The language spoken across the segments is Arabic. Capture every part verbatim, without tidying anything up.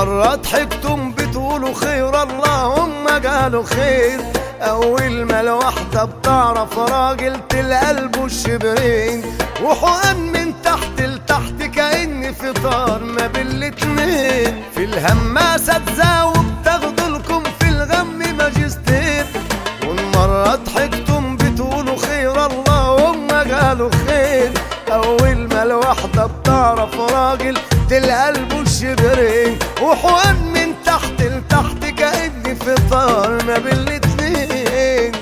مرة ضحكتم بتقولوا خير اللهم قالوا خير. أول ما الواحدة بتعرف راجل تلقى قلبه الشبرين، وحقن من تحت لتحت كأن في طار ما بين الاتنين. في الهماسة تزاوب تاخدولكم في الغم ماجستير. والمرة ضحكتم بتقولوا خير اللهم قالوا خير. أول ما الواحدة بتعرف راجل تلقى قلبه الشبرين، وحقن من تحت لتحت كأن في طار ما بين الاتنين.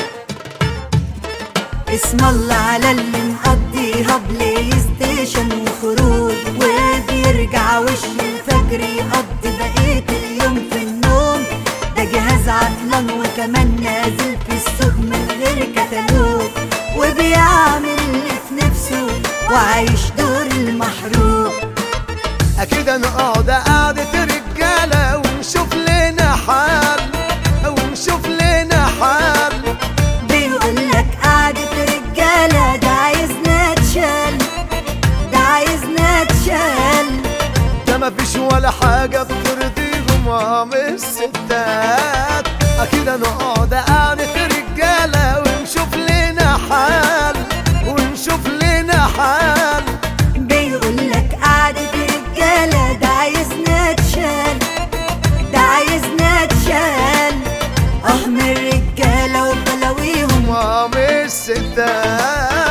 اسم الله على اللي مقضيها بلاي ستيشن وخروج، وبيرجع وش الفجر يقضي بقية اليوم في النوم. ده جهاز عطلان وكمان نازل في السوق من غير كتالوج، وبيعمل اللي في نفسه وعايش دور المحروق. أكيد نقعد قعدة رجالة ونشوف لنا حال، ونشوف لنا حال. بيقولك قعدة رجالة ده عايزنا نتشال، ده عايزنا نتشال. ده مفيش ولا حاجة بترضيهم عم الستات. أكيد نقعد قعدة رجالة ونشوف لنا حال، ونشوف لنا حال. بيقولك قعدة رجالة ده عايزنا نتشال، ده عايزنا نتشال. اه من الرجالة وبلاويهم عم الستات.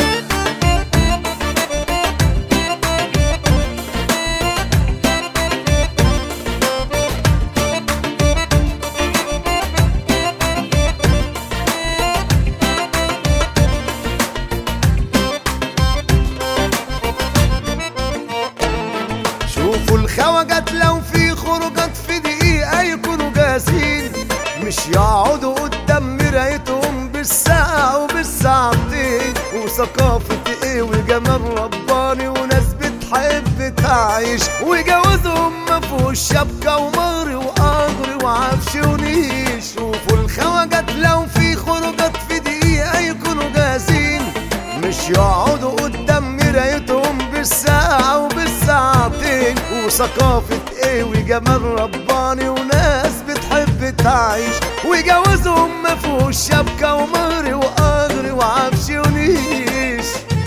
شوفوا الخواجات لو في خروجات في دقيقة يكونوا جاهزين، مش يقعدوا قدام مرايتهم بالساعة وبالساعتين. وثقافة ايه وجمال رباني وناس بتحب تعيش، وجوازهم مفهوش شبكة ومهر وقدر وعفش ونيش. شوفوا الخواجات لو في خروجات في دقيقة يكونوا جاهزين، مش يقعدوا قدام مرايتهم بالساعة وبالساعتين. وثقافة ايه وجمال رباني وناس بتحب تعيش، وجوازهم مفهوش شبكة ومهر وقدر وعفش ونيش.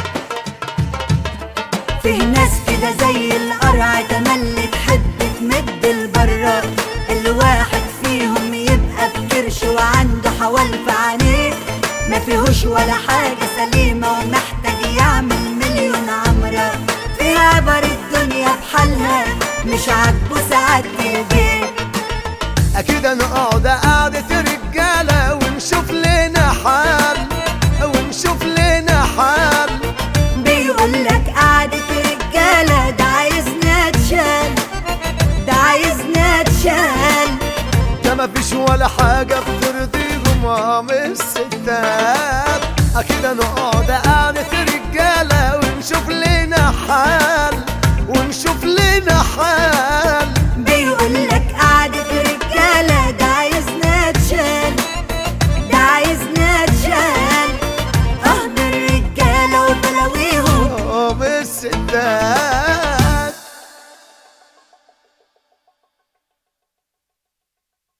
فيه ناس كده زي القرع تملي تحب تمد البرة. الواحد فيهم يبقى بكرش وعنده حوال في عينيه، ما فيهوش ولا حاجة سليمة ومحتاج يعمل مليون عمرة. فيها بر الدنيا بحالها مش عاجبه ساعات البيت. أكيد نقعد قعدة رجالة ونشوف لنا حال، ونشوف لنا حال. بيقولك قعدة رجالة ده عايزنا نتشال، ده عايزنا نتشال. ده مفيش ولا حاجة بترضيهم عم الستات. أكيد نقعد قعدة رجالة ونشوف لنا حال، ونشوف لنا حال.